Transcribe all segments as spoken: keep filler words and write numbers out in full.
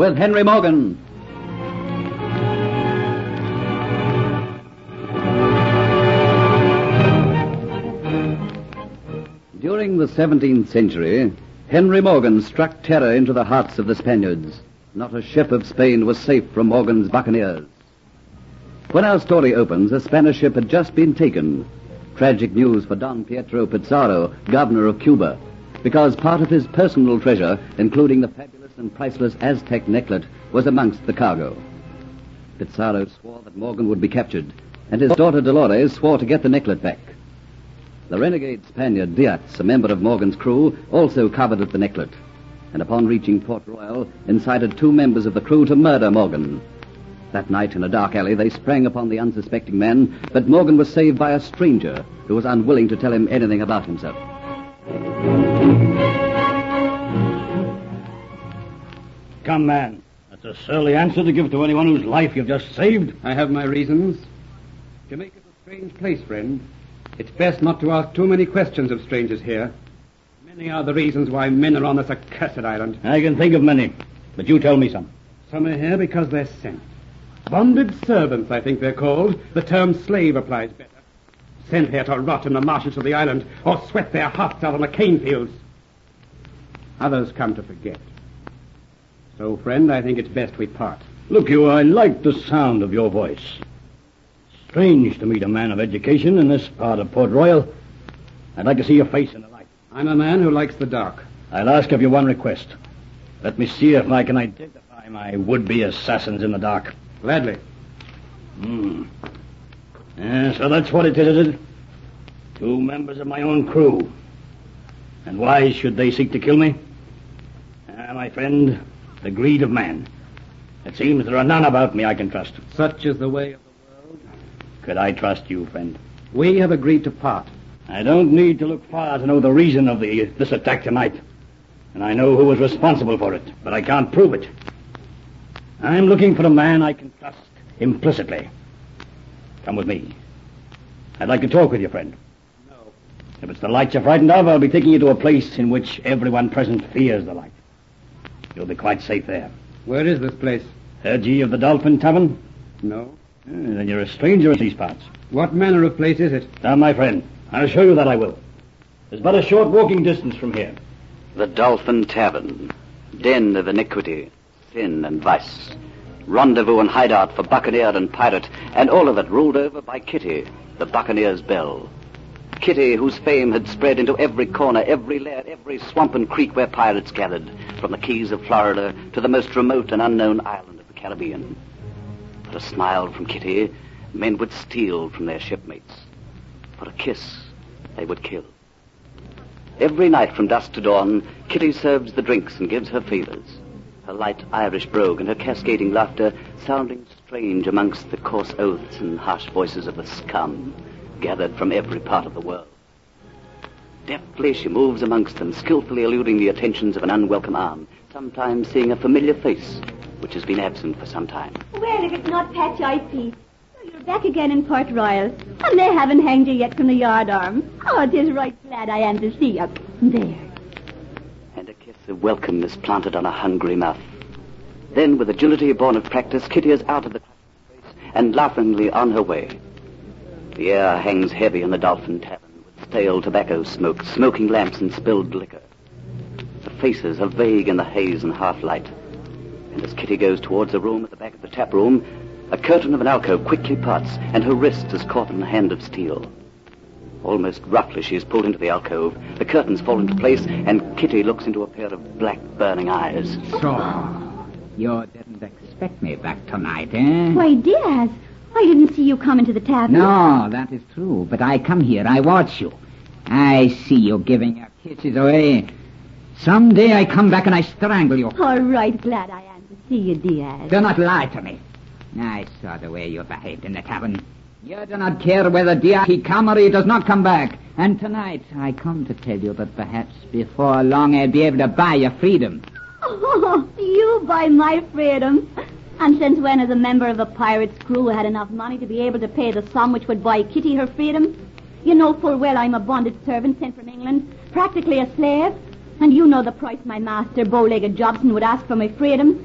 with Henry Morgan. During the seventeenth century, Henry Morgan struck terror into the hearts of the Spaniards. Not a ship of Spain was safe from Morgan's buccaneers. When our story opens, a Spanish ship had just been taken. Tragic news for Don Pietro Pizarro, governor of Cuba, because part of his personal treasure, including the fabulous and priceless Aztec necklet, was amongst the cargo. Pizarro swore that Morgan would be captured, and his daughter Dolores swore to get the necklet back. The renegade Spaniard Diaz, a member of Morgan's crew, also coveted the necklet, and upon reaching Port Royal, incited two members of the crew to murder Morgan. That night, in a dark alley, they sprang upon the unsuspecting man, but Morgan was saved by a stranger who was unwilling to tell him anything about himself. Come, man. That's a surly answer to give to anyone whose life you've just saved. I have my reasons. Jamaica's a strange place, friend. It's best not to ask too many questions of strangers here. Many are the reasons why men are on this accursed island. I can think of many, but you tell me some. Some are here because they're sent. Bonded servants, I think they're called. The term slave applies better. Sent here to rot in the marshes of the island or sweat their hearts out on the cane fields. Others come to forget. So, friend, I think it's best we part. Look, you, I like the sound of your voice. Strange to meet a man of education in this part of Port Royal. I'd like to see your face in the light. I'm a man who likes the dark. I'll ask of you one request. Let me see if I can identify my would-be assassins in the dark. Gladly. Hmm. Yeah, so that's what it is, is it? Two members of my own crew. And why should they seek to kill me? Ah, my friend, the greed of man. It seems there are none about me I can trust. Such is the way of the world. Could I trust you, friend? We have agreed to part. I don't need to look far to know the reason of the this attack tonight. And I know who was responsible for it, but I can't prove it. I'm looking for a man I can trust implicitly. Come with me. I'd like to talk with you, friend. No. If it's the light you're frightened of, I'll be taking you to a place in which everyone present fears the light. You'll be quite safe there. Where is this place? Heard ye of the Dolphin Tavern? No. Ah, then you're a stranger in these parts. What manner of place is it? Now, my friend, I'll show you that I will. There's but a short walking distance from here. The Dolphin Tavern, den of iniquity, sin and vice, rendezvous and hideout for buccaneer and pirate, and all of it ruled over by Kitty, the buccaneer's belle. Kitty, whose fame had spread into every corner, every lair, every swamp and creek where pirates gathered, from the Keys of Florida to the most remote and unknown island of the Caribbean. For a smile from Kitty, men would steal from their shipmates. For a kiss, they would kill. Every night from dusk to dawn, Kitty serves the drinks and gives her favors. Her light Irish brogue and her cascading laughter sounding strange amongst the coarse oaths and harsh voices of the scum gathered from every part of the world. Deftly she moves amongst them, skillfully eluding the attentions of an unwelcome arm, sometimes seeing a familiar face which has been absent for some time. Well, if it's not Patch I P. You're back again in Port Royal, and they haven't hanged you yet from the yard arm. Oh, it is right glad I am to see you. There. And a kiss of welcome is planted on a hungry mouth. Then, with agility born of practice, Kitty is out of the place and laughingly on her way. The air hangs heavy in the Dolphin Tavern with stale tobacco smoke, smoking lamps, and spilled liquor. The faces are vague in the haze and half-light. And as Kitty goes towards a room at the back of the tap room, a curtain of an alcove quickly parts, and her wrist is caught in a hand of steel. Almost roughly she is pulled into the alcove. The curtains fall into place, and Kitty looks into a pair of black, burning eyes. So, you didn't expect me back tonight, eh? Why, Diaz, I didn't see you come into the tavern. No, that is true, but I come here, I watch you. I see you giving your kisses away. Someday I come back and I strangle you. All right, glad I am to see you, Diaz. Do not lie to me. I saw the way you behaved in the tavern. You do not care whether Diaz he come or he does not come back. And tonight I come to tell you that perhaps before long I'll be able to buy your freedom. Oh, you buy my freedom. And since when has a member of a pirate's crew had enough money to be able to pay the sum which would buy Kitty her freedom? You know full well I'm a bonded servant sent from England, practically a slave. And you know the price my master, bow-legged Jobson, would ask for my freedom.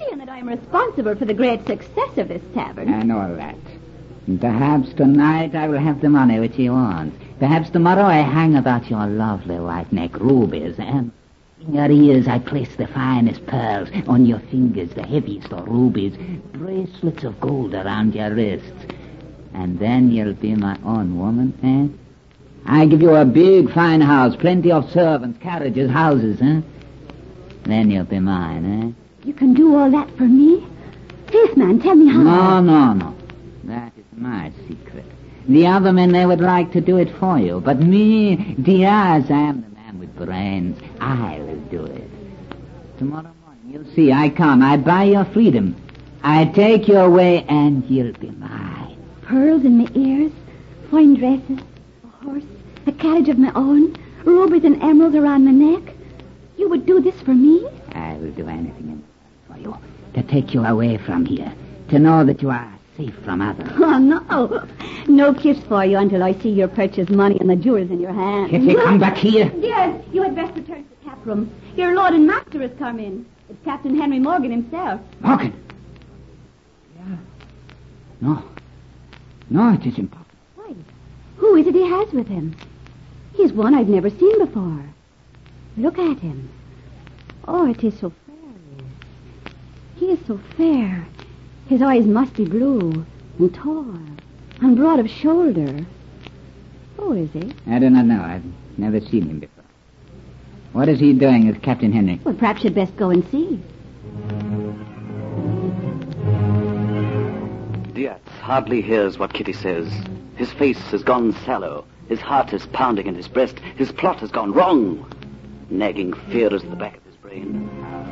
Kitty and that I'm responsible for the great success of this tavern. I know all that. And perhaps tonight I will have the money which you want. Perhaps tomorrow I hang about your lovely white neck rubies, and in your ears I place the finest pearls, on your fingers the heaviest of rubies, bracelets of gold around your wrists. And then you'll be my own woman, eh? I give you a big, fine house, plenty of servants, carriages, houses, eh? Then you'll be mine, eh? You can do all that for me? Please, man, tell me how. No, no, no. That is my secret. The other men, they would like to do it for you. But me, Diaz, I am the man with brains. I will do it. Tomorrow morning, you'll see, I come. I buy your freedom. I take you away, and you'll be mine. Pearls in my ears, fine dresses, a horse, a carriage of my own, rubies and emeralds around my neck. You would do this for me? I will do anything for you. To take you away from here. To know that you are safe from others. Oh, no. No kiss for you until I see your purchase money and the jewels in your hand. Kitty, come back here. Yes, you had best return to the tap room. Your lord and master has come in. It's Captain Henry Morgan himself. Morgan? Yeah. No. No, it is impossible. Why? Who is it he has with him? He's one I've never seen before. Look at him. Oh, it is so fair. He is so fair. His eyes must be blue and tall and broad of shoulder. Who is he? I do not know. I've never seen him before. What is he doing with Captain Henry? Well, perhaps you'd best go and see. Diaz hardly hears what Kitty says. His face has gone sallow. His heart is pounding in his breast. His plot has gone wrong. Nagging fear is at the back of his brain.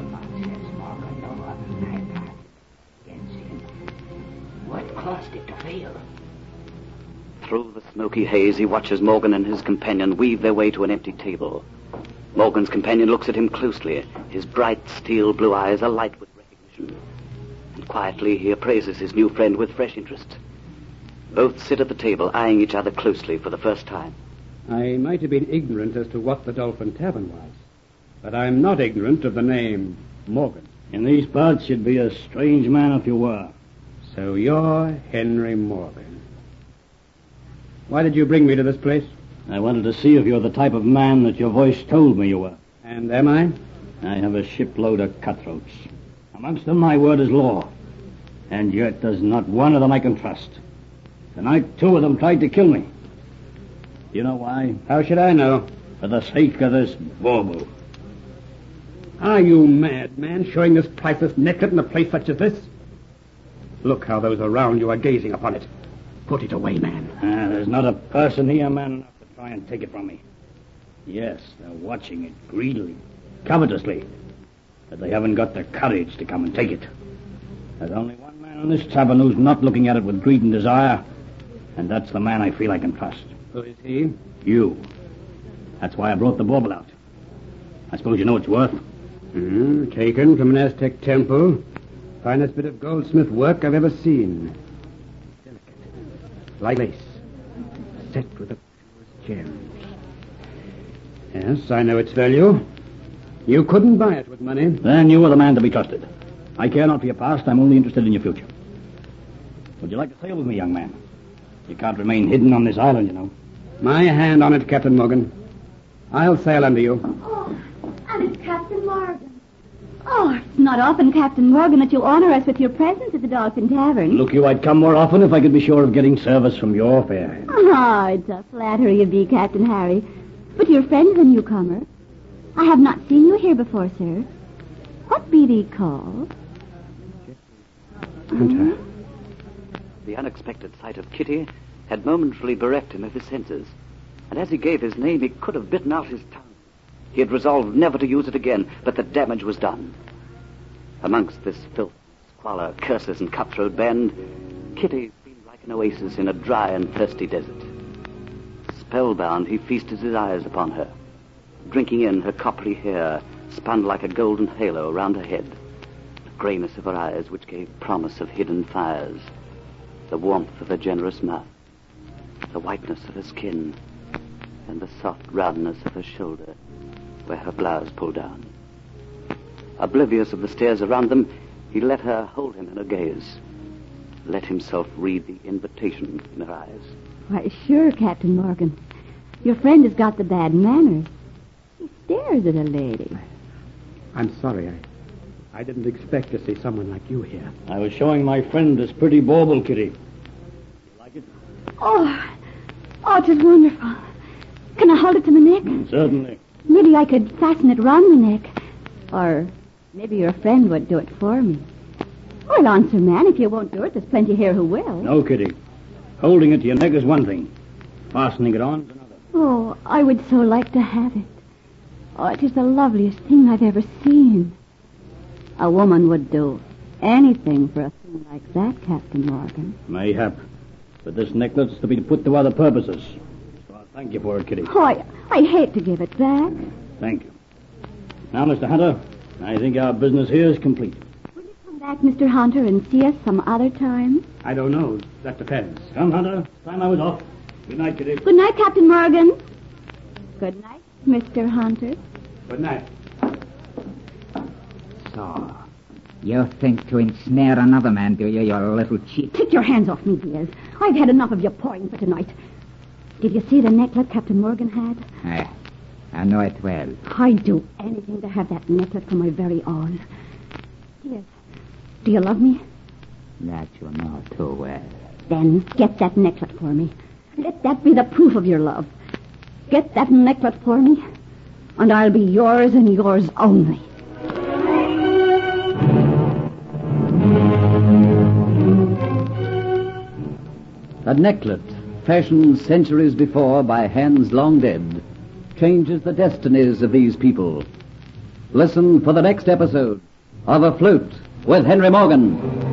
What caused it to fail? Through the smoky haze, he watches Morgan and his companion weave their way to an empty table. Morgan's companion looks at him closely. His bright steel blue eyes are alight with recognition. And quietly he appraises his new friend with fresh interest. Both sit at the table, eyeing each other closely for the first time. I might have been ignorant as to what the Dolphin Tavern was, but I'm not ignorant of the name Morgan. In these parts, you'd be a strange man if you were. So you're Henry Morgan. Why did you bring me to this place? I wanted to see if you're the type of man that your voice told me you were. And am I? I have a shipload of cutthroats. Amongst them, my word is law. And yet there's not one of them I can trust. Tonight, two of them tried to kill me. You know why? How should I know? For the sake of this bauble. Are you mad, man, showing this priceless necklet in a place such as this? Look how those around you are gazing upon it. Put it away, man. Ah, there's not a person here man enough to try and take it from me. Yes, they're watching it greedily, covetously, but they haven't got the courage to come and take it. There's only one man in this tavern who's not looking at it with greed and desire, and that's the man I feel I can trust. Who is he? You. That's why I brought the bauble out. I suppose you know its worth? Mm, taken from an Aztec temple. Finest bit of goldsmith work I've ever seen. Delicate, like lace, set with the purest gems. Yes, I know its value. You couldn't buy it with money. Then you are the man to be trusted. I care not for your past. I'm only interested in your future. Would you like to sail with me, young man? You can't remain hidden on this island, you know. My hand on it, Captain Morgan. I'll sail under you. Oh, and it's Captain Morgan. Oh, it's not often, Captain Morgan, that you honor us with your presence at the Dolphin Tavern. Look you, I'd come more often if I could be sure of getting service from your fair hand. Oh, it's a flattery of thee, Captain Harry. But your friend is a newcomer. I have not seen you here before, sir. What be thee called? Hunter. The unexpected sight of Kitty had momentarily bereft him of his senses, and as he gave his name, he could have bitten out his tongue. He had resolved never to use it again, but the damage was done. Amongst this filth, squalor, curses, and cutthroat band, Kitty seemed like an oasis in a dry and thirsty desert. Spellbound, he feasted his eyes upon her, drinking in her coppery hair, spun like a golden halo round her head, the grayness of her eyes which gave promise of hidden fires, the warmth of her generous mouth, the whiteness of her skin, and the soft roundness of her shoulder, where her blouse pulled down. Oblivious of the stares around them, He let her hold him in her gaze, let himself read the invitation in her eyes. Why, sure, Captain Morgan. Your friend has got the bad manners. He stares at a lady. I'm sorry. I, I didn't expect to see someone like you here. I was showing my friend this pretty bauble, Kitty. You like it? Oh, oh, it is wonderful. Can I hold it to my neck? Certainly. Maybe I could fasten it round my neck. Or maybe your friend would do it for me. Well, answer, man, if you won't do it, there's plenty here who will. No, Kitty. Holding it to your neck is one thing. Fastening it on is another. Oh, I would so like to have it. Oh, it is the loveliest thing I've ever seen. A woman would do anything for a thing like that, Captain Morgan. Mayhap. But this necklace's to be put to other purposes. So I'll thank you for it, Kitty. Oh, I, I hate to give it back. Thank you. Now, Mister Hunter, I think our business here is complete. Will you come back, Mister Hunter, and see us some other time? I don't know. That depends. Come, Hunter. Time I was off. Good night, Kitty. Good night, Captain Morgan. Good night, Mister Hunter. Good night. So, you think to ensnare another man, do you, you little cheat? Take your hands off me, Diaz. I've had enough of your pawing for tonight. Did you see the necklet Captain Morgan had? I, I know it well. I'd do anything to have that necklet for my very own. Diaz, do you love me? That you know too well. Then get that necklet for me. Let that be the proof of your love. Get that necklet for me, and I'll be yours and yours only. A necklet, fashioned centuries before by hands long dead, changes the destinies of these people. Listen for the next episode of Afloat with Henry Morgan.